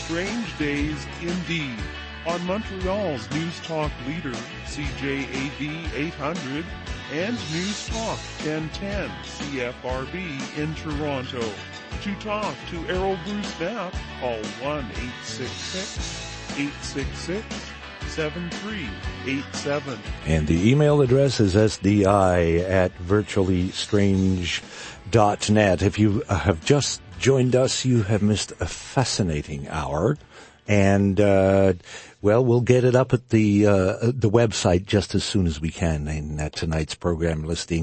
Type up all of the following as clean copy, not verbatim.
strange days indeed. On Montreal's News Talk leader, CJAD 800, and News Talk 1010 CFRB in Toronto. To talk to Errol Bruce Knapp, call 1-866-866-7387. And the email address is sdi@virtuallystrange.net. If you have just joined us, you have missed a fascinating hour. And, we'll get it up at the website just as soon as we can in tonight's program listing,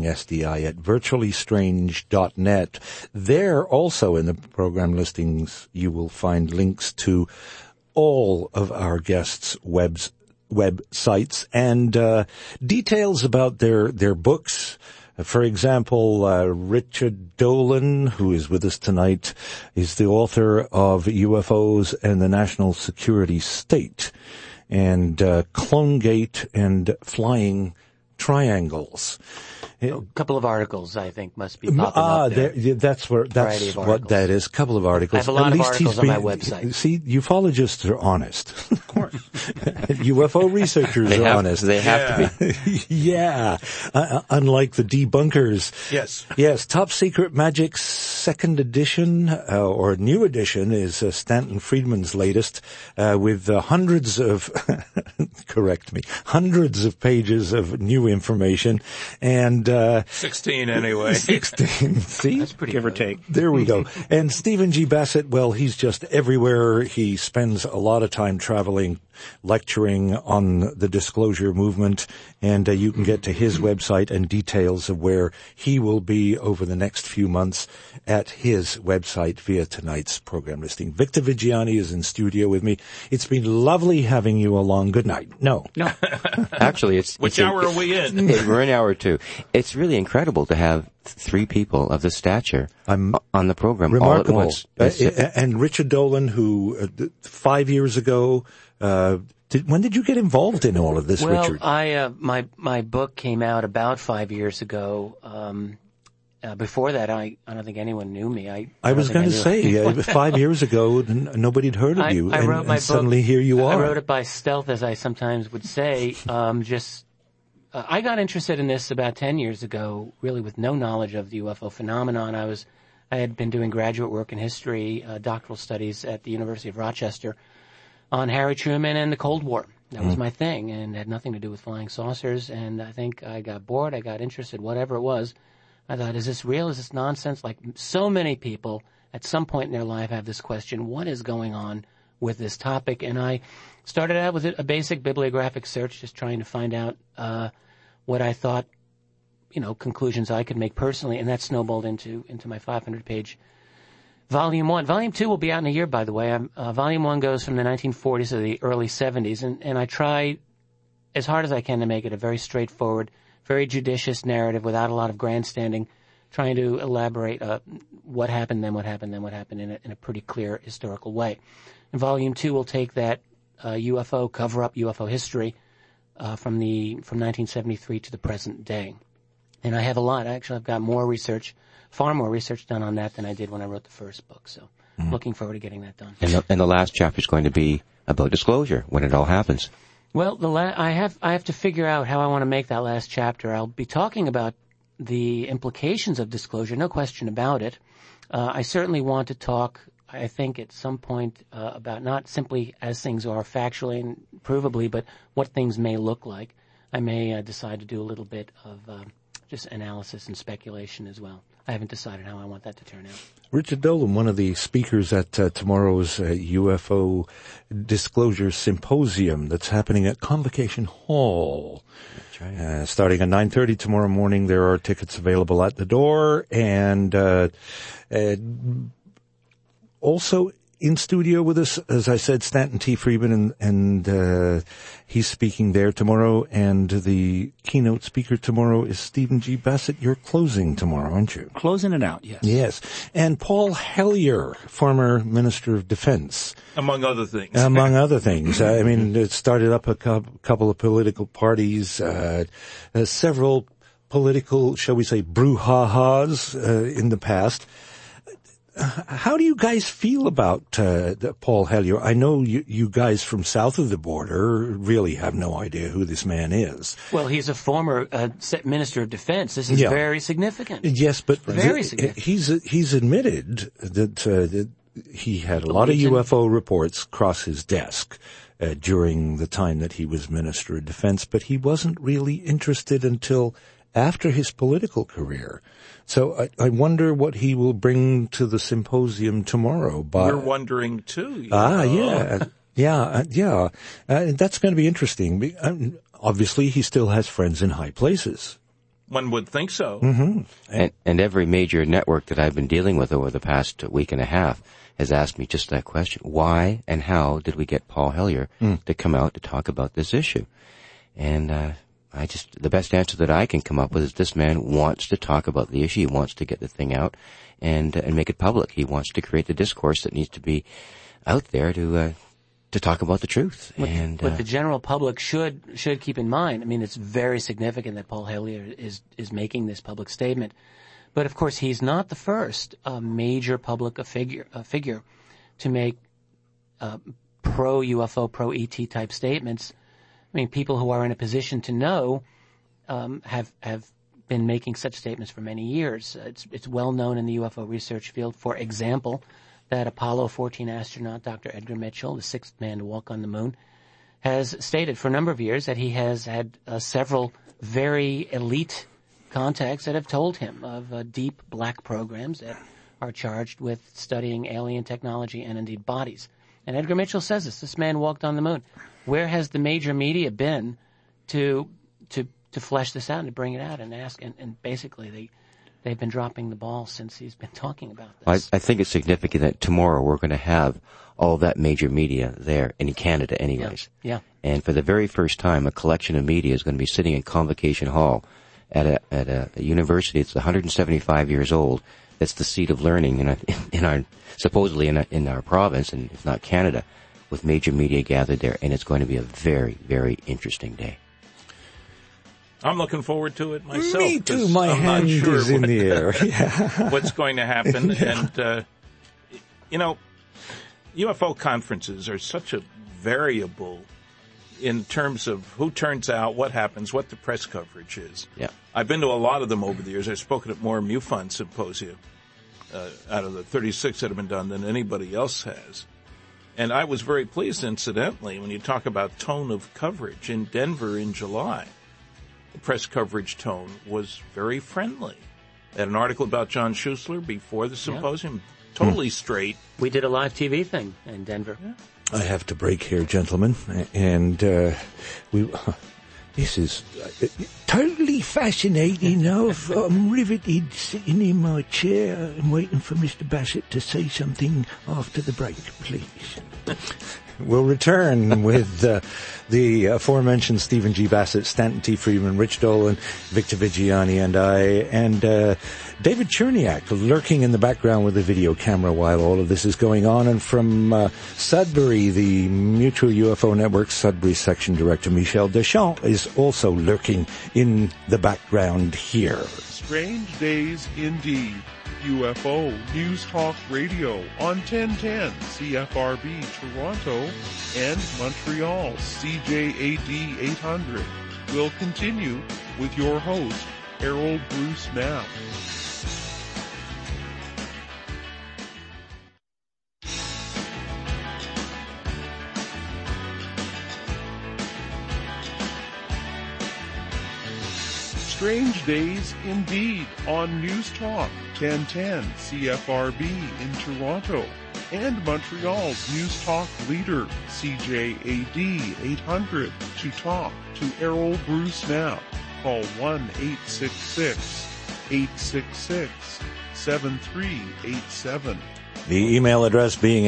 sdi@virtuallystrange.net. There also in the program listings, you will find links to all of our guests' websites and, details about their books. For example, Richard Dolan, who is with us tonight, is the author of UFOs and the National Security State, and Clonegate and Flying Triangles. A couple of articles, I think, must be popping up there. That's what that is. A couple of articles. I have a lot of articles on my website. See, ufologists are honest. Of course. UFO researchers are honest. They have to be. Yeah. Unlike the debunkers. Yes. Yes. Top Secret Magic second edition, or new edition is Stanton Friedman's latest, with hundreds of, hundreds of pages of new information. And 16 anyway. 16. See? That's pretty Give good. or take. There we go. And Stephen G. Bassett, well, he's just everywhere. He spends a lot of time traveling, lecturing on the disclosure movement, and you can get to his website and details of where he will be over the next few months at his website via tonight's program listing. Victor Vigiani is in studio with me. It's been lovely having you along. Good night. No. Actually, Which hour are we in? We're in hour 2. It's really incredible to have 3 people of this stature on the program Remarkable. all at once. And Richard Dolan, who 5 years ago, when did you get involved in all of this, Richard? My book came out about 5 years ago. Before that, I don't think anyone knew me. I was going to say, 5 years ago, nobody'd heard of you. I wrote my book. Suddenly here you are. I wrote it by stealth, as I sometimes would say. I got interested in this about 10 years ago, really with no knowledge of the UFO phenomenon. I had been doing graduate work in history, doctoral studies at the University of Rochester on Harry Truman and the Cold War. That was my thing, and had nothing to do with flying saucers. And I think I got bored, I got interested, whatever it was. I thought, is this real? Is this nonsense? Like so many people at some point in their life have this question, what is going on with this topic? And I started out with a basic bibliographic search, just trying to find out what I thought, conclusions I could make personally, and that snowballed into my 500-page Volume 1. Volume 2 will be out in a year, by the way. Volume 1 goes from the 1940s to the early 70s, and I try as hard as I can to make it a very straightforward, very judicious narrative without a lot of grandstanding, trying to elaborate what happened, then what happened, then what happened in a pretty clear historical way. And Volume 2 will take that UFO cover-up, UFO history, from 1973 to the present day. And I have a lot. Actually, I've got far more research done on that than I did when I wrote the first book. So I'm looking forward to getting that done. And the last chapter is going to be about disclosure, when it all happens. Well, I have to figure out how I want to make that last chapter. I'll be talking about the implications of disclosure, no question about it. I certainly want to talk, I think, at some point about not simply as things are factually and provably, but what things may look like. I may decide to do a little bit of just analysis and speculation as well. I haven't decided how I want that to turn out. Richard Dolan, one of the speakers at tomorrow's UFO Disclosure Symposium that's happening at Convocation Hall. That's right. Starting at 9:30 tomorrow morning. There are tickets available at the door, and also in studio with us, as I said, Stanton T. Friedman, and he's speaking there tomorrow, and the keynote speaker tomorrow is Stephen G. Bassett. You're closing tomorrow, aren't you? Closing it out, yes. Yes. And Paul Hellyer, former Minister of Defense. Among other things. Among other things. I mean, it started up a couple of political parties, several political, shall we say, brouhahas in the past. how do you guys feel about Paul Hellyer? I know you guys from south of the border really have no idea who this man is. Well, he's a former Minister of Defense. This is very significant. Yes, but very significant. He's admitted that he had a lot of UFO reports cross his desk during the time that he was Minister of Defense, but he wasn't really interested until after his political career. So I wonder what he will bring to the symposium tomorrow. We're wondering too. Yeah. That's going to be interesting. Obviously, he still has friends in high places. One would think so. Mm-hmm. And every major network that I've been dealing with over the past week and a half has asked me just that question. Why and how did we get Paul Hellyer to come out to talk about this issue? And the best answer that I can come up with is this man wants to talk about the issue. He wants to get the thing out and make it public. He wants to create the discourse that needs to be out there to talk about the truth. What the general public should keep in mind, I mean, it's very significant that Paul Hellyer is making this public statement. But of course, he's not the first major public figure to make pro-UFO, pro-ET type statements. I mean, people who are in a position to know have been making such statements for many years. It's well known in the UFO research field, for example, that Apollo 14 astronaut Dr. Edgar Mitchell, the sixth man to walk on the moon, has stated for a number of years that he has had several very elite contacts that have told him of deep black programs that are charged with studying alien technology and indeed bodies. And Edgar Mitchell says this man walked on the moon. Where has the major media been to flesh this out and to bring it out and ask? And basically they've been dropping the ball since he's been talking about this. I think it's significant that tomorrow we're going to have all that major media there in Canada anyways. Yeah. And for the very first time, a collection of media is going to be sitting in Convocation Hall at a university that's 175 years old. That's the seat of learning in our province, and if not Canada, with major media gathered there, and it's going to be a very, very interesting day. I'm looking forward to it myself. Me too. My hand is in the air. What's going to happen? And, UFO conferences are such a variable in terms of who turns out, what happens, what the press coverage is. Yeah. I've been to a lot of them over the years. I've spoken at more MUFON symposia out of the 36 that have been done than anybody else has. And I was very pleased, incidentally, when you talk about tone of coverage in Denver in July. The press coverage tone was very friendly. I had an article about John Schuessler before the symposium, totally straight. We did a live TV thing in Denver. Yeah. I have to break here, gentlemen, and this is totally fascinating. I'm riveted, sitting in my chair and waiting for Mr. Bassett to say something after the break, please. We'll return with the aforementioned Stephen G. Bassett, Stanton T. Friedman, Rich Dolan, Victor Vigiani, and I, and David Cherniak lurking in the background with a video camera while all of this is going on. And from Sudbury, the Mutual UFO Network Sudbury Section Director Michel Deschamps is also lurking in the background here. Strange days indeed. UFO News Talk Radio on 1010 CFRB Toronto and Montreal CJAD 800 will continue with your host, Harold Bruce Knapp. Strange days indeed on News Talk 1010 CFRB in Toronto and Montreal's News Talk leader CJAD 800 to talk to Errol Bruce now. Call 1-866-866-7387. The email address being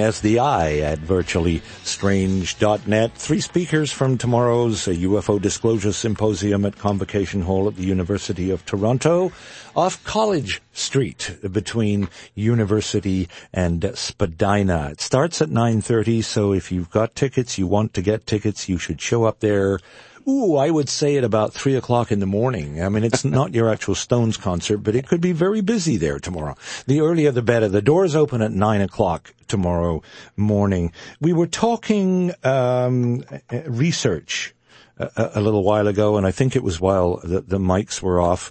sdi@virtuallystrange.net. 3 speakers from tomorrow's UFO Disclosure Symposium at Convocation Hall at the University of Toronto off College Street between University and Spadina. It starts at 9:30, so if you've got tickets, you want to get tickets, you should show up there I would say at about 3:00 in the morning. I mean, it's not your actual Stones concert, but it could be very busy there tomorrow. The earlier the better. The doors open at 9:00 tomorrow morning. We were talking research a little while ago, and I think it was while the mics were off.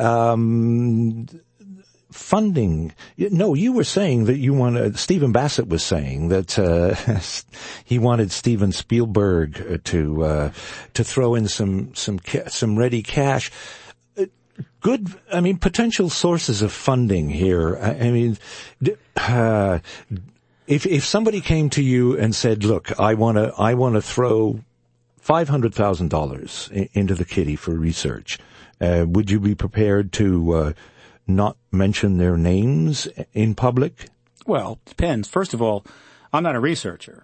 Funding. No, you were saying that you wanted, Stephen Bassett was saying that he wanted Steven Spielberg to throw in some ready cash. Good, I mean, potential sources of funding here. I mean, if somebody came to you and said, look, I want to throw $500,000 into the kitty for research, would you be prepared to not mention their names in public? Well, depends. First of all, I'm not a researcher,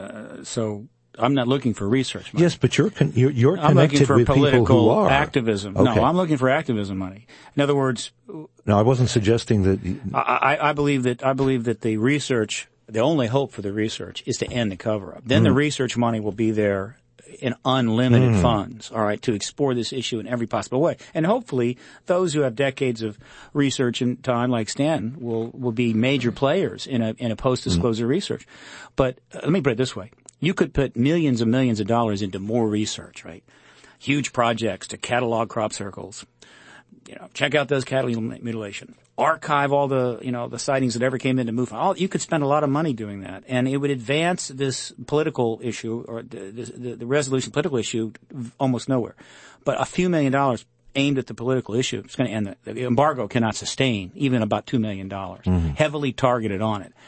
so I'm not looking for research money. Yes, but you're connected I'm looking for with political people who are. activism. Okay. No, I'm looking for activism money. In other words, no, I wasn't suggesting that. I believe that the research, the only hope for the research is to end the cover-up. Then the research money will be there in unlimited funds, all right, to explore this issue in every possible way. And hopefully those who have decades of research and time, like Stanton, will be major players in a post-disclosure research. But let me put it this way. You could put millions and millions of dollars into more research, right? Huge projects to catalog crop circles. Check out those cattle mutilation. Archive all the, the sightings that ever came into MUFON. You could spend a lot of money doing that, and it would advance this political issue or the resolution political issue almost nowhere. But a few $1 million aimed at the political issue, it's going to end. The embargo cannot sustain even about $2 million, heavily targeted on it.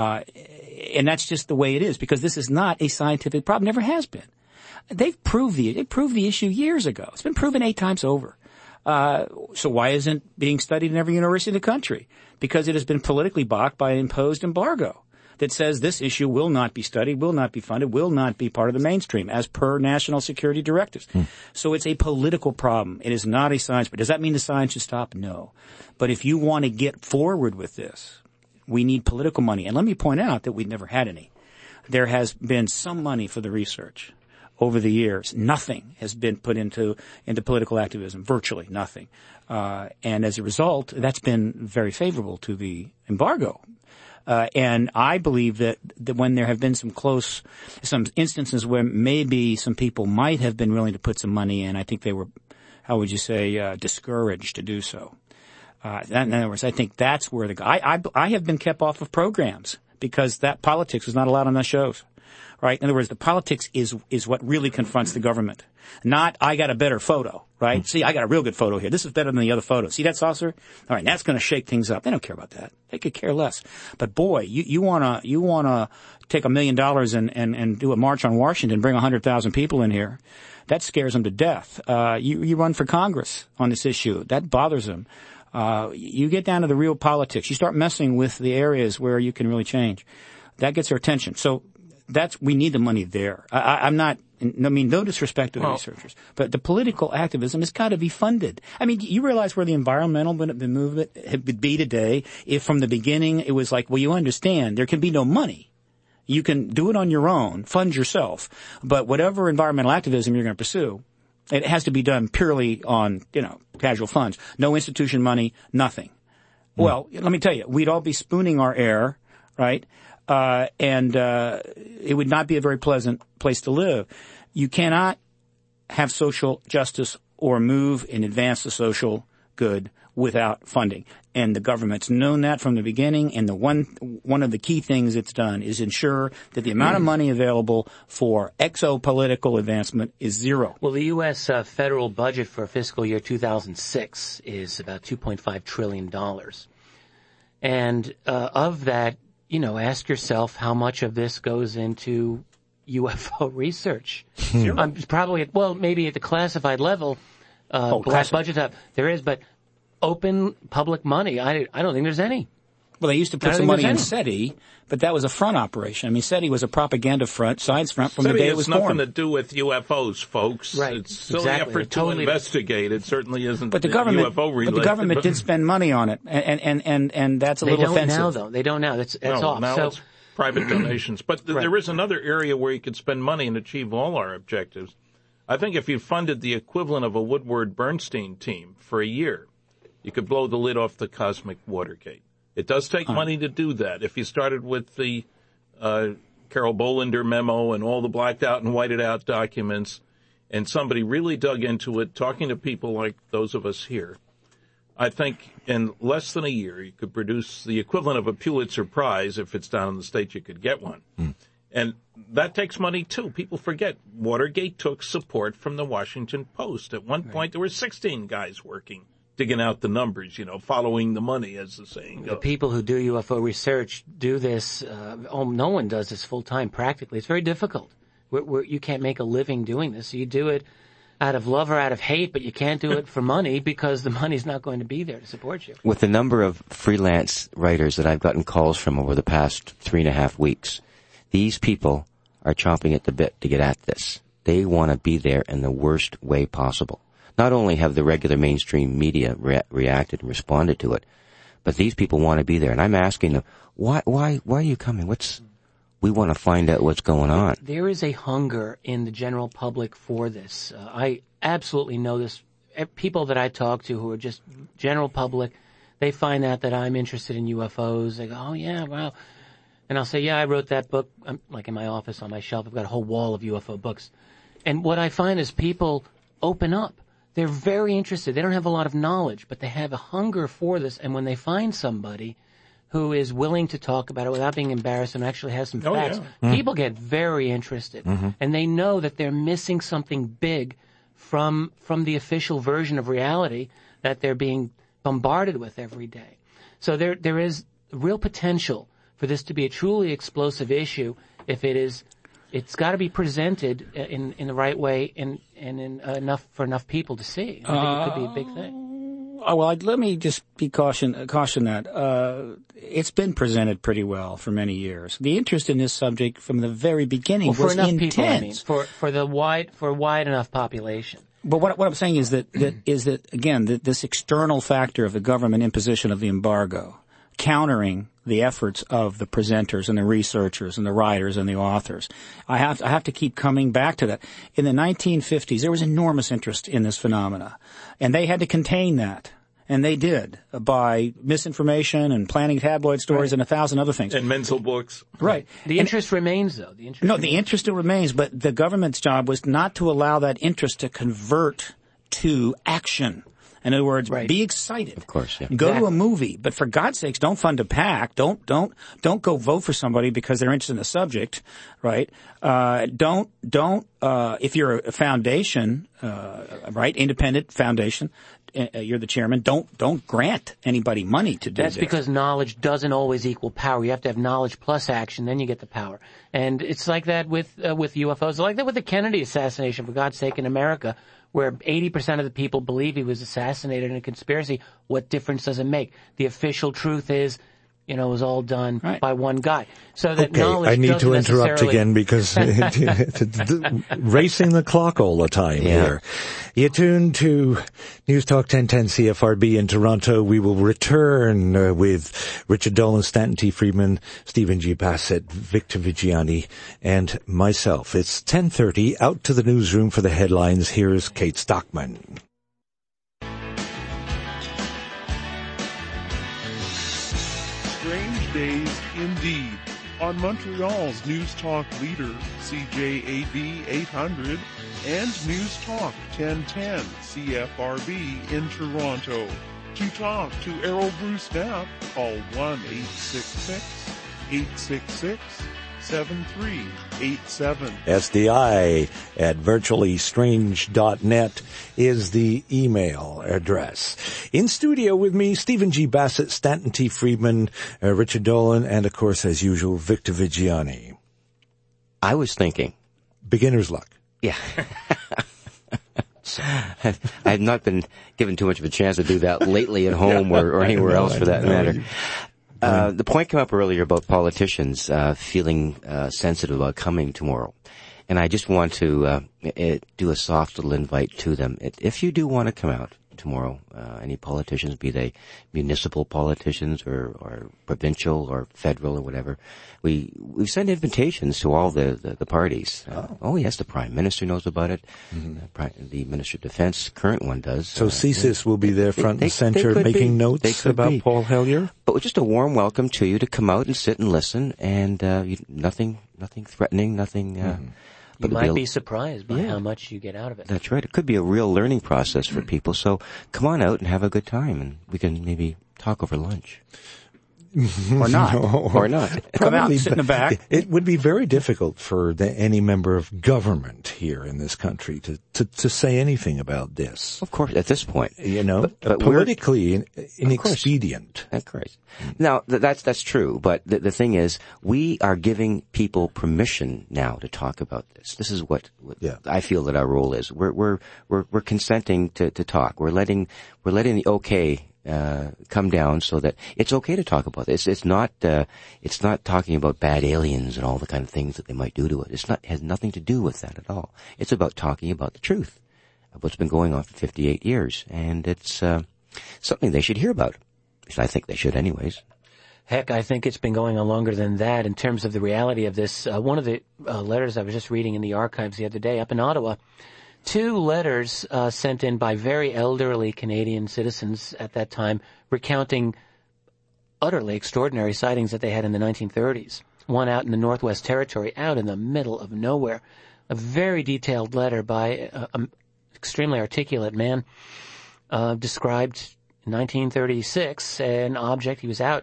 And that's just the way it is, because this is not a scientific problem. Never has been. They proved the issue years ago. It's been proven 8 times over. So why isn't it being studied in every university in the country? Because it has been politically blocked by an imposed embargo that says this issue will not be studied, will not be funded, will not be part of the mainstream as per national security directives. So it's a political problem. It is not a science. But does that mean the science should stop? No. But if you want to get forward with this, we need political money. And let me point out that we've never had any. There has been some money for the research. Over the years, nothing has been put into political activism, virtually nothing. And as a result, that's been very favorable to the embargo. And I believe that when there have been some instances where maybe some people might have been willing to put some money in, I think they were, how would you say, discouraged to do so. In other words, I think that's where I have been kept off of programs because that politics was not allowed on those shows. Right? In other words, the politics is what really confronts the government. Not, I got a better photo, right? See, I got a real good photo here. This is better than the other photo. See that saucer? All right, that's going to shake things up. They don't care about that. They could care less. But boy, you wanna take $1 million and do a march on Washington, bring 100,000 people in here. That scares them to death. You run for Congress on this issue. That bothers them. You get down to the real politics. You start messing with the areas where you can really change. That gets their attention. So, we need the money there. No disrespect to the researchers, but the political activism has got to be funded. I mean, you realize where the environmental movement would be today if from the beginning it was like, well, you understand, there can be no money. You can do it on your own, fund yourself, but whatever environmental activism you're going to pursue, it has to be done purely on, casual funds. No institution money, nothing. Well, let me tell you, we'd all be spooning our air, right? And it would not be a very pleasant place to live. You cannot have social justice or move and advance the social good without funding. And the government's known that from the beginning, and one of the key things it's done is ensure that the amount of money available for exopolitical advancement is zero. Well, the U.S. Federal budget for fiscal year 2006 is about $2.5 trillion. And of that, ask yourself how much of this goes into UFO research. Probably, maybe at the classified level, black budget up. There is, but open public money, I don't think there's any. Well, they used to put some money in SETI, but that was a front operation. I mean, SETI was a propaganda science front from the day it was born. SETI has nothing to do with UFOs, folks. Right. It's still an effort to investigate. It certainly isn't But UFO related. the government did spend money on it, and that's a little offensive. They don't now, though. They don't now. That's off. Now it's private donations. But there is another area where you could spend money and achieve all our objectives. I think if you funded the equivalent of a Woodward-Bernstein team for a year, you could blow the lid off the cosmic Watergate. It does take money to do that. If you started with the Carol Bolander memo and all the blacked out and whited out documents, and somebody really dug into it, talking to people like those of us here, I think in less than a year you could produce the equivalent of a Pulitzer Prize. If it's down in the States, you could get one. And that takes money, too. People forget Watergate took support from the Washington Post. At one point, there were 16 guys working, digging out the numbers, following the money, as the saying goes. The people who do UFO research do this. No one does this full time practically. It's very difficult. You can't make a living doing this. So you do it out of love or out of hate, but you can't do it for money because the money's not going to be there to support you. With the number of freelance writers that I've gotten calls from over the past 3.5 weeks, these people are chomping at the bit to get at this. They want to be there in the worst way possible. Not only have the regular mainstream media reacted and responded to it, but these people want to be there. And I'm asking them, why are you coming? We want to find out what's going on. There is a hunger in the general public for this. I absolutely know this. People that I talk to who are just general public, they find out that I'm interested in UFOs. They go, oh, yeah, wow. And I'll say, yeah, I wrote that book. I'm like in my office on my shelf. I've got a whole wall of UFO books. And what I find is people open up. They're very interested. They don't have a lot of knowledge, but they have a hunger for this. And when they find somebody who is willing to talk about it without being embarrassed and actually has some facts, people get very interested. And they know that they're missing something big from the official version of reality that they're being bombarded with every day. So there is real potential for this to be a truly explosive issue if it's got to be presented in the right way and for enough people to see. I think it could be a big thing. Well, let me just caution that it's been presented pretty well for many years. The interest in this subject from the very beginning was enough intense. People, I mean, for a wide enough population. But what I'm saying is that again this external factor of the government imposition of the embargo, countering the efforts of the presenters and the researchers and the writers and the authors. I have to keep coming back to that. In the 1950s, there was enormous interest in this phenomena, and they had to contain that. And they did by misinformation and planning tabloid stories and 1,000 other things. And mental books. Right. The interest remains, though. The interest still remains, but the government's job was not to allow that interest to convert to action. In other words, be excited. Of course, yeah. Go to a movie, but for God's sakes, don't fund a PAC. Don't go vote for somebody because they're interested in the subject, right? If you're a foundation, independent foundation, you're the chairman, don't grant anybody money to do this. That's because knowledge doesn't always equal power. You have to have knowledge plus action, then you get the power. And it's like that with UFOs. It's like that with the Kennedy assassination, for God's sake, in America, where 80% of the people believe he was assassinated in a conspiracy. What difference does it make? The official truth is, it was all done by one guy. So that knowledge I need to interrupt again because racing the clock all the time here. You tune to News Talk 1010 CFRB in Toronto. We will return with Richard Dolan, Stanton T. Friedman, Stephen G. Bassett, Victor Vigiani, and myself. It's 10:30. Out to the newsroom for the headlines. Here's Kate Stockman. Strange days indeed. On Montreal's News Talk leader, CJAD 800, and News Talk 1010 CFRB in Toronto. To talk to Errol Bruce Knapp, call 1-866-866-7387. SDI at virtuallystrange.net is the email address. In studio with me, Stephen G. Bassett, Stanton T. Friedman, Richard Dolan, and of course, as usual, Victor Vigiani. I was thinking. Beginner's luck. Yeah. I have not been given too much of a chance to do that lately at home or anywhere else for that matter. The point came up earlier about politicians feeling sensitive about coming tomorrow. And I just want to do a soft little invite to them. If you do want to come out, tomorrow, any politicians, be they municipal politicians or provincial or federal or whatever, we send invitations to all the parties. Yes, the Prime Minister knows about it. The Minister of Defense, current one does. So CSIS will be there front and center making notes about Paul Hellyer? But just a warm welcome to you to come out and sit and listen, and nothing threatening, nothing... You might be surprised by how much you get out of it. That's right. It could be a real learning process for people. So come on out and have a good time, and we can maybe talk over lunch. Or not. Or not. Come out and sit in the back. It would be very difficult for any member of government here in this country to say anything about this. Of course, at this point. But politically inexpedient. Of course. Now, that's true, but the thing is, we are giving people permission now to talk about this. This is what I feel that our role is. We're consenting to talk. We're letting the okay come down so that it's okay to talk about this. It's not talking about bad aliens and all the kind of things that they might do to it. It has nothing to do with that at all. It's about talking about the truth of what's been going on for 58 years. And it's something they should hear about. At least I think they should anyways. Heck, I think it's been going on longer than that in terms of the reality of this. One of the letters I was just reading in the archives the other day up in Ottawa, 2 letters sent in by very elderly Canadian citizens at that time recounting utterly extraordinary sightings that they had in the 1930s. One out in the Northwest Territory, out in the middle of nowhere. A very detailed letter by an extremely articulate man described in 1936 an object. He was out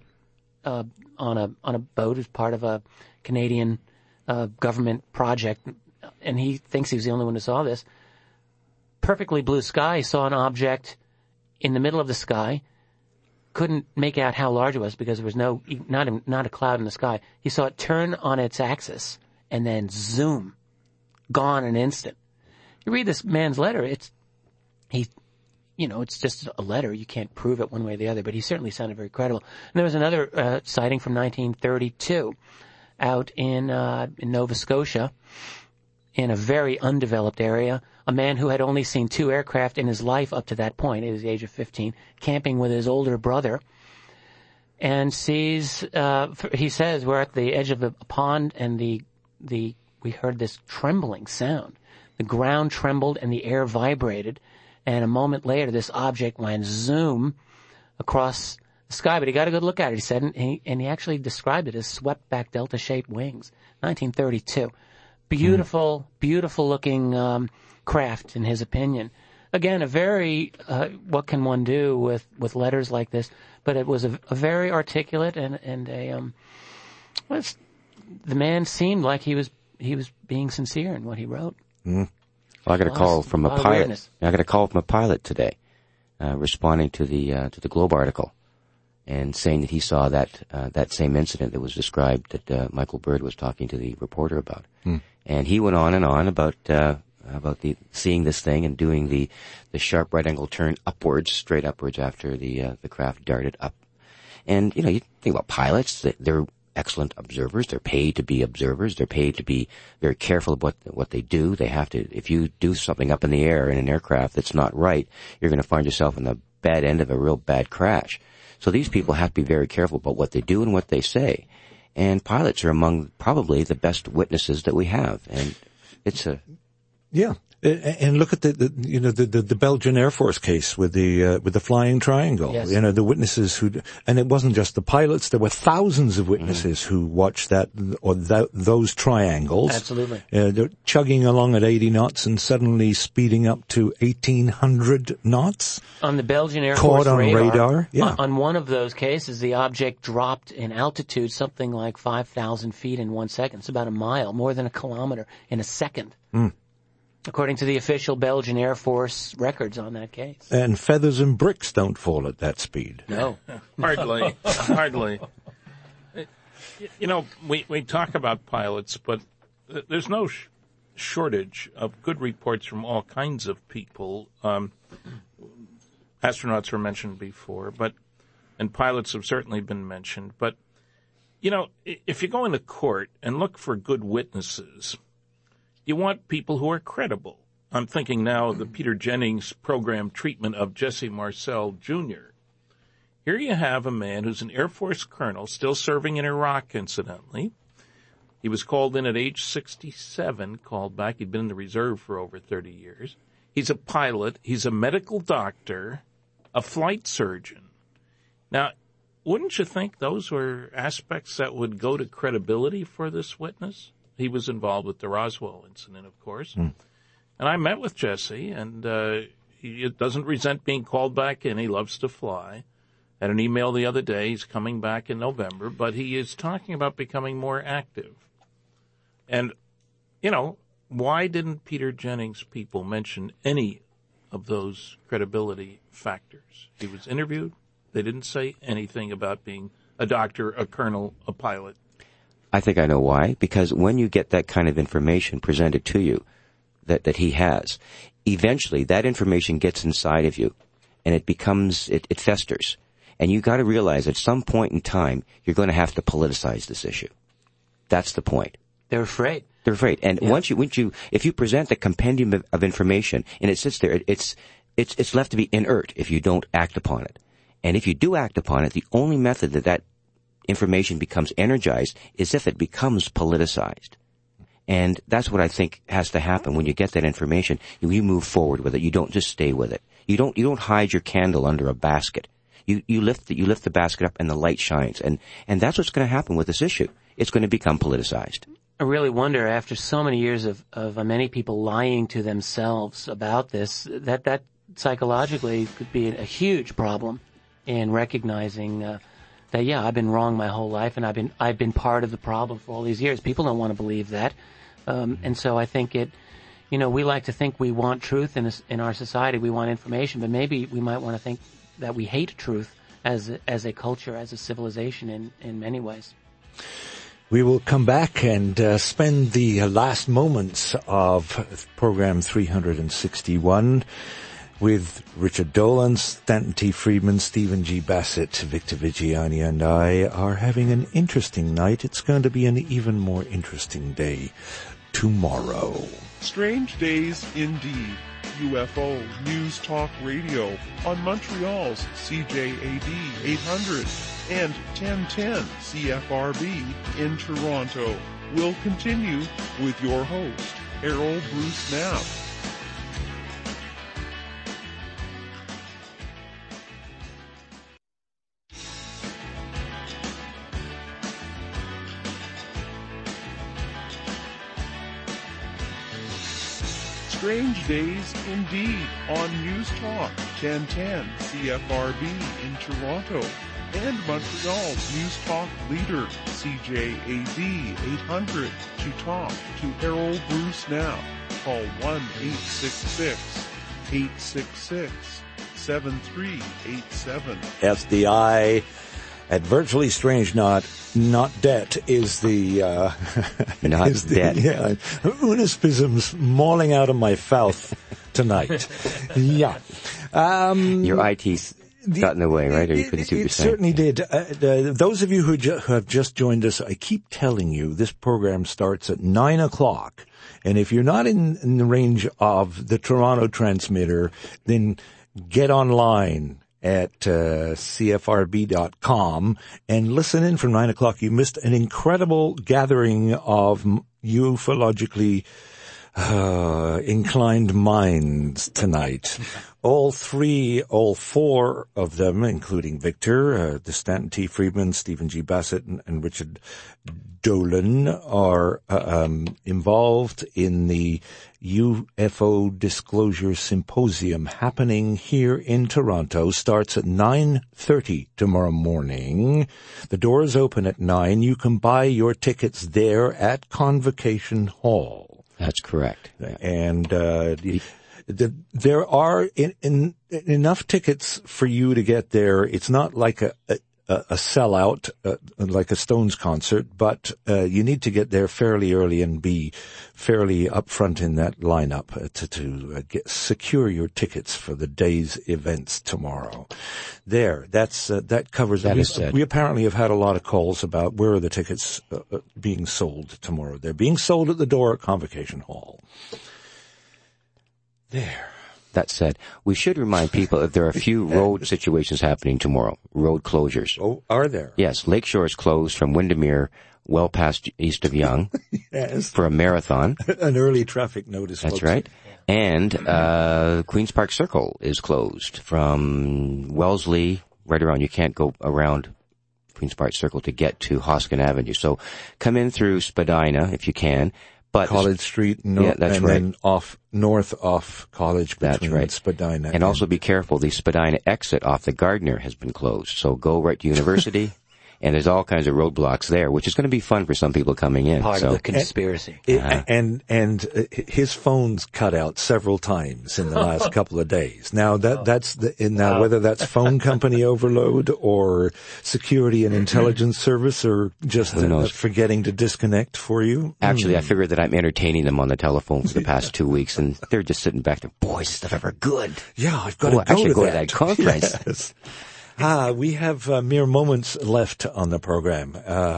on a boat as part of a Canadian government project, and he thinks he was the only one who saw this. Perfectly blue sky. He saw an object in the middle of the sky. Couldn't make out how large it was because there was not a cloud in the sky. He saw it turn on its axis and then zoom, gone in an instant. You read this man's letter. It's just a letter. You can't prove it one way or the other, but he certainly sounded very credible. And there was another sighting from 1932 out in Nova Scotia, in a very undeveloped area. A man who had only seen 2 aircraft in his life up to that point, at the age of 15, camping with his older brother, and sees, he says, we're at the edge of a pond, and we heard this trembling sound. The ground trembled and the air vibrated, and a moment later this object went zoom across the sky, but he got a good look at it, he said, and he actually described it as swept-back delta-shaped wings. 1932. Beautiful looking craft, in his opinion. Again, a very, what can one do with letters like this? But it was a very articulate and the man seemed like he was being sincere in what he wrote. Well, I got a call from a pilot. I got a call from a pilot today, responding to the Globe article, and saying that he saw that same incident that was described that Michael Bird was talking to the reporter about. And he went on and on about seeing this thing and doing the sharp right angle turn upwards, straight upwards after the craft darted up. And you think about pilots, they're excellent observers. They're paid to be observers. They're paid to be very careful about what they do. They have to. If you do something up in the air in an aircraft that's not right, you're going to find yourself in the bad end of a real bad crash. So these people have to be very careful about what they do and what they say. And pilots are among probably the best witnesses that we have. And it's a... Yeah. And look at the Belgian Air Force case with the flying triangle. Yes. The witnesses and it wasn't just the pilots. There were thousands of witnesses who watched those triangles. Absolutely. They're chugging along at 80 knots and suddenly speeding up to 1,800 knots. On the Belgian Air Force caught on radar. Yeah. On one of those cases, the object dropped in altitude something like 5,000 feet in 1 second. It's about a mile, more than a kilometer in a second. According to the official Belgian Air Force records on that case. And feathers and bricks don't fall at that speed. No. Hardly. We talk about pilots, but there's no shortage of good reports from all kinds of people. Astronauts were mentioned before, and pilots have certainly been mentioned. But, if you go into court and look for good witnesses, you want people who are credible. I'm thinking now of the Peter Jennings program treatment of Jesse Marcel Jr. Here you have a man who's an Air Force colonel, still serving in Iraq, incidentally. He was called in at age 67, called back. He'd been in the reserve for over 30 years. He's a pilot. He's a medical doctor, a flight surgeon. Now, wouldn't you think those were aspects that would go to credibility for this witness? He was involved with the Roswell incident, of course. And I met with Jesse, and he doesn't resent being called back in. He loves to fly. Had an email the other day. He's coming back in November, but he is talking about becoming more active. And, you know, why didn't Peter Jennings people mention any of those credibility factors? He was interviewed. They didn't say anything about being a doctor, a colonel, a pilot. I think I know why. Because when you get that kind of information presented to you that he has, eventually that information gets inside of you and it becomes, it festers. And you got to realize at some point in time, you're going to have to politicize this issue. That's the point. They're afraid. They're afraid. And if you present the compendium of information and it sits there, it's left to be inert if you don't act upon it. And if you do act upon it, the only method that information becomes energized is if it becomes politicized. And that's what I think has to happen when you get that information. You move forward with it. You don't just stay with it. You don't hide your candle under a basket. You lift the basket up and the light shines. And that's what's going to happen with this issue. It's going to become politicized. I really wonder, after so many years of many people lying to themselves about this, that psychologically could be a huge problem in recognizing that, yeah, I've been wrong my whole life and I've been part of the problem for all these years. People don't want to believe that. And so I think we like to think we want truth in our society. We want information, but maybe we might want to think that we hate truth as a culture, as a civilization in many ways. We will come back and spend the last moments of program 361 with Richard Dolan, Stanton T. Friedman, Stephen G. Bassett, Victor Vigiani, and I are having an interesting night. It's going to be an even more interesting day tomorrow. Strange days indeed. UFO News Talk Radio on Montreal's CJAD 800 and 1010 CFRB in Toronto will continue with your host, Errol Bruce Knapp. Strange days indeed on News Talk 1010 CFRB in Toronto and Montreal's News Talk leader CJAD 800 to talk to Errol Bruce now. Call 1-866-866-7387. FDI at Virtually Strange Not Debt is the Not is the, debt. Yeah, unispisms mauling out of my mouth tonight. Yeah. Your IT's got in the way, right? Or you couldn't see what you're saying. It certainly did. Those of you who have just joined us, I keep telling you this program starts at 9 o'clock. And if you're not in the range of the Toronto transmitter, then get online at CFRB.com and listen in from 9 o'clock. You missed an incredible gathering of ufologically inclined minds tonight. All four of them, including Victor, the Stanton T. Friedman, Stephen G. Bassett, and Richard Dolan, are involved in the UFO Disclosure Symposium happening here in Toronto. Starts at 9:30 tomorrow morning. The doors open at 9. You can buy your tickets there at Convocation Hall. That's correct. And there are enough tickets for you to get there. It's not like a sellout, like a Stones concert, but you need to get there fairly early and be fairly upfront in that lineup to secure your tickets for the day's events tomorrow. That covers that. We apparently have had a lot of calls about where are the tickets being sold tomorrow. They're being sold at the door at Convocation Hall. There. That said, we should remind people that there are a few road situations happening tomorrow, road closures. Oh, are there? Yes, Lakeshore is closed from Windermere well past east of Young Yes. for a marathon. An early traffic notice. That's folks. right. And Queen's Park Circle is closed from Wellesley right around. You can't go around Queen's Park Circle to get to Hoskin Avenue. So come in through Spadina if you can. But College Street, yeah, that's and right. then north off College between That's right. Spadina. And also be careful, the Spadina exit off the Gardner has been closed. So go right to University, and there's all kinds of roadblocks there, which is going to be fun for some people coming in. Part of the conspiracy. And his phone's cut out several times in the last couple of days. Now whether that's phone company overload or security and intelligence service or just forgetting to disconnect for you. Actually, I figured that I'm entertaining them on the telephone for the past 2 weeks, and they're just sitting back there. Boy, is stuff ever good. Yeah, I've got to go to that conference. Yes. We have mere moments left on the program.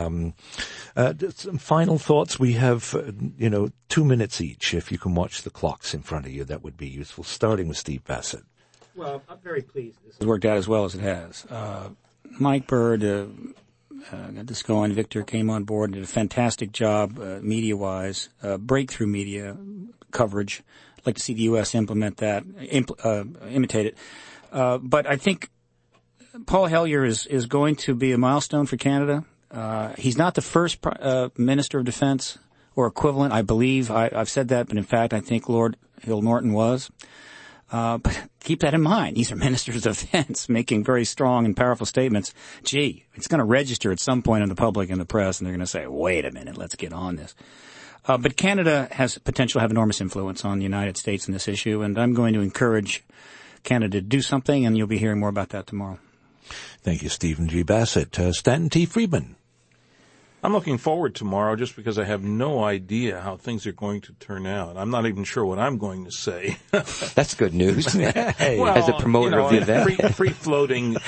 Some final thoughts. We have, 2 minutes each. If you can watch the clocks in front of you, that would be useful. Starting with Steve Bassett. Well, I'm very pleased this has worked out as well as it has. Mike Bird got this going. Victor came on board and did a fantastic job media-wise, breakthrough media coverage. I'd like to see the U.S. implement that, imitate it. But I think Paul Hellyer is going to be a milestone for Canada. He's not the first Minister of Defense or equivalent, I believe. I've said that, but in fact, I think Lord Hill Norton was. But keep that in mind. These are ministers of defense making very strong and powerful statements. Gee, it's going to register at some point in the public and the press, and they're going to say, wait a minute, let's get on this. But Canada has potential to have enormous influence on the United States in this issue, and I'm going to encourage Canada to do something, and you'll be hearing more about that tomorrow. Thank you, Stephen G. Bassett. Stanton T. Friedman. I'm looking forward tomorrow just because I have no idea how things are going to turn out. I'm not even sure what I'm going to say. That's good news. Hey. Well, as a promoter of the event. Free floating.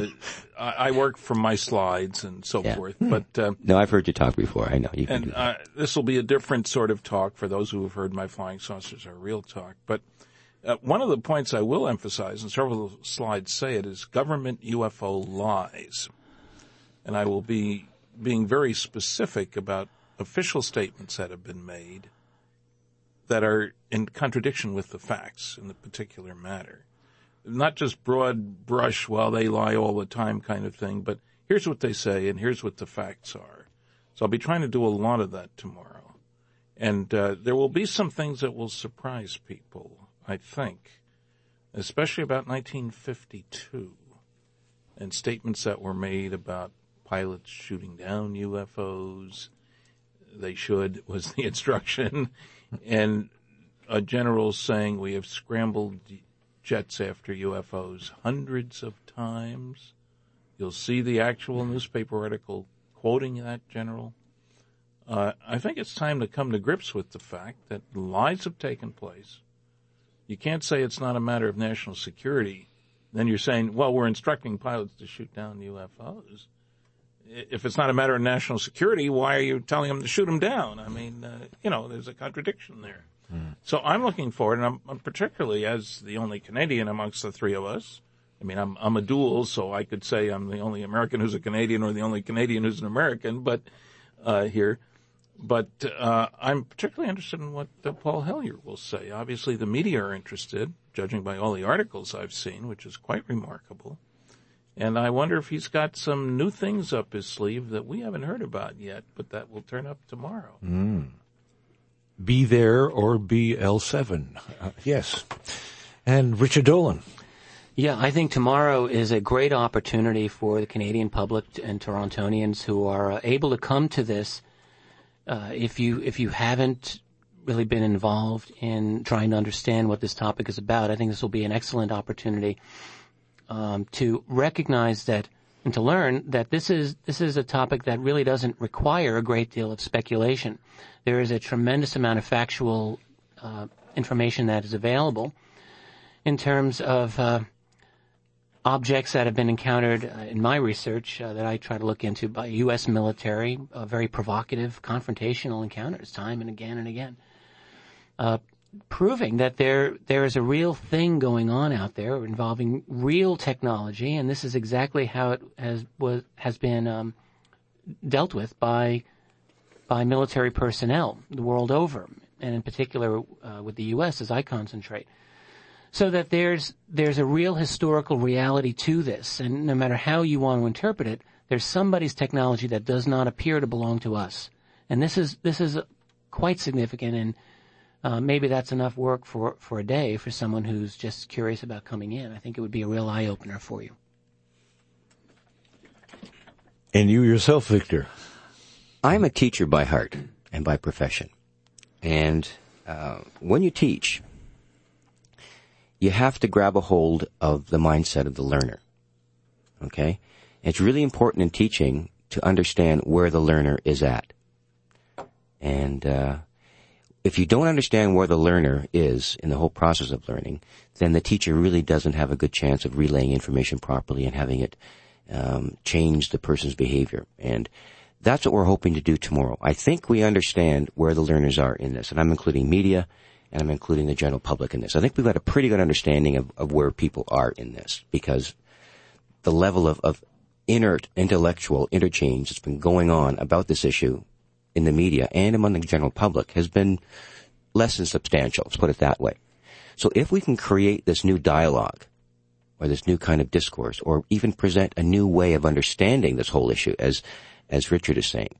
I work from my slides and so forth. But no, I've heard you talk before. I know you can and do that. this will be a different sort of talk for those who have heard my Flying Saucers Are Real talk. But one of the points I will emphasize, and several slides say it, is government UFO lies. And I will be being very specific about official statements that have been made that are in contradiction with the facts in the particular matter. Not just broad brush, well, they lie all the time kind of thing, but here's what they say and here's what the facts are. So I'll be trying to do a lot of that tomorrow. And there will be some things that will surprise people, I think, especially about 1952 and statements that were made about pilots shooting down UFOs. They should, was the instruction. And a general saying we have scrambled jets after UFOs hundreds of times. You'll see the actual newspaper article quoting that general. I think it's time to come to grips with the fact that lies have taken place. You can't say it's not a matter of national security. Then you're saying, well, we're instructing pilots to shoot down UFOs. If it's not a matter of national security, why are you telling them to shoot them down? I mean, there's a contradiction there. So I'm looking forward, and I'm particularly as the only Canadian amongst the three of us. I mean, I'm a dual, so I could say I'm the only American who's a Canadian or the only Canadian who's an American, but here. But I'm particularly interested in what Paul Hellyer will say. Obviously, the media are interested, judging by all the articles I've seen, which is quite remarkable. And I wonder if he's got some new things up his sleeve that we haven't heard about yet, but that will turn up tomorrow. Be there or be L7. Yes. And Richard Dolan. Yeah, I think tomorrow is a great opportunity for the Canadian public and Torontonians who are able to come to this. If you haven't really been involved in trying to understand what this topic is about, I think this will be an excellent opportunity to recognize that and to learn that this is a topic that really doesn't require a great deal of speculation. There is a tremendous amount of factual information that is available in terms of objects that have been encountered in my research that I try to look into by U.S. military, very provocative, confrontational encounters time and again and again. proving that there is a real thing going on out there involving real technology, and this is exactly how it has been dealt with by military personnel the world over, and in particular with the U.S. as I concentrate. So that there's a real historical reality to this, and no matter how you want to interpret it, there's somebody's technology that does not appear to belong to us, and this is quite significant. And maybe that's enough work for a day for someone who's just curious about coming in. I think it would be a real eye opener for you. And you yourself, Victor? I'm a teacher by heart and by profession, and when you teach, you have to grab a hold of the mindset of the learner, okay? It's really important in teaching to understand where the learner is at. And if you don't understand where the learner is in the whole process of learning, then the teacher really doesn't have a good chance of relaying information properly and having it change the person's behavior. And that's what we're hoping to do tomorrow. I think we understand where the learners are in this, and I'm including media, and I'm including the general public in this. I think we've got a pretty good understanding of where people are in this, because the level of intellectual interchange that's been going on about this issue in the media and among the general public has been less than substantial, let's put it that way. So if we can create this new dialogue, or this new kind of discourse, or even present a new way of understanding this whole issue, as Richard is saying,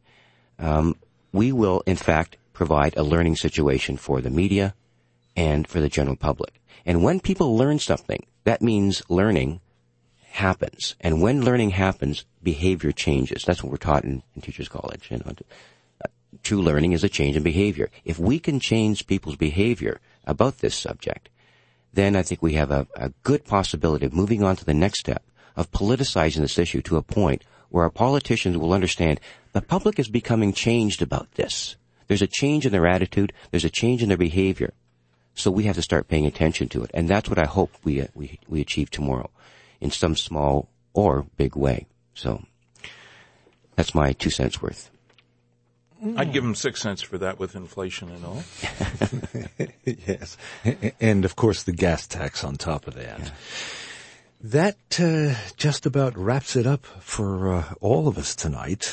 we will, in fact, provide a learning situation for the media and for the general public. And when people learn something, that means learning happens. And when learning happens, behavior changes. That's what we're taught in Teachers College. You know, true learning is a change in behavior. If we can change people's behavior about this subject, then I think we have a good possibility of moving on to the next step of politicizing this issue to a point where our politicians will understand the public is becoming changed about this. There's a change in their attitude. There's a change in their behavior. So we have to start paying attention to it. And that's what I hope we achieve tomorrow in some small or big way. So that's my 2 cents worth. I'd give them 6 cents for that with inflation and all. Yes. And, of course, the gas tax on top of that. Yeah. That just about wraps it up for all of us tonight.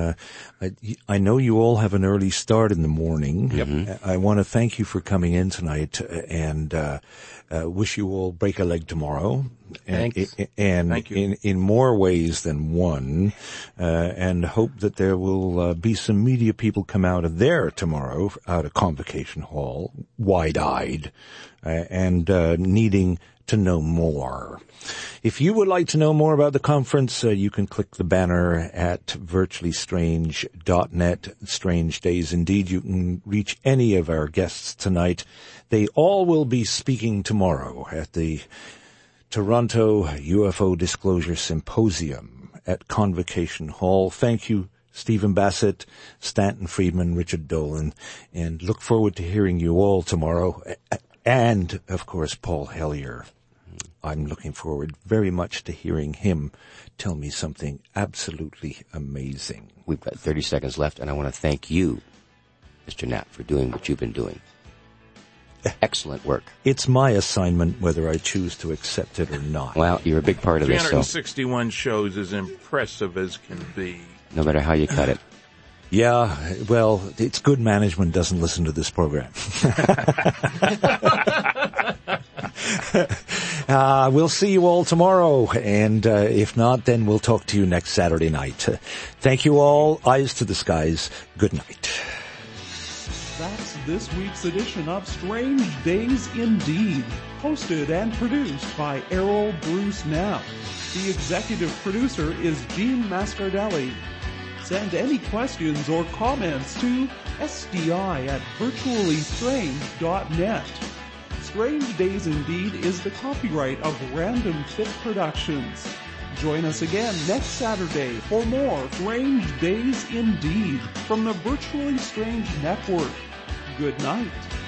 I know you all have an early start in the morning. Yep. I want to thank you for coming in tonight and wish you all break a leg tomorrow. Thanks. And Thank you. in more ways than one, and hope that there will be some media people come out of there tomorrow, out of Convocation Hall, wide-eyed, and needing to know more. If you would like to know more about the conference, you can click the banner at virtuallystrange.net. Strange Days Indeed. You can reach any of our guests tonight. They all will be speaking tomorrow at the Toronto UFO Disclosure Symposium at Convocation Hall. Thank you, Stephen Bassett, Stanton Friedman, Richard Dolan, and look forward to hearing you all tomorrow. And, of course, Paul Hellyer. I'm looking forward very much to hearing him tell me something absolutely amazing. We've got 30 seconds left, and I want to thank you, Mr. Knapp, for doing what you've been doing. Excellent work. It's my assignment whether I choose to accept it or not. Well, you're a big part of this, so 361 shows is impressive as can be. no matter how you cut it. Yeah, well, it's good management doesn't listen to this program. We'll see you all tomorrow, and if not, then we'll talk to you next Saturday night. Thank you all. Eyes to the skies. Good night. That's this week's edition of Strange Days Indeed, hosted and produced by Errol Bruce Knapp. The executive producer is Gene Mascardelli. Send any questions or comments to sdi@virtuallystrange.net. Strange Days Indeed is the copyright of Random Fit Productions. Join us again next Saturday for more Strange Days Indeed from the Virtually Strange Network. Good night.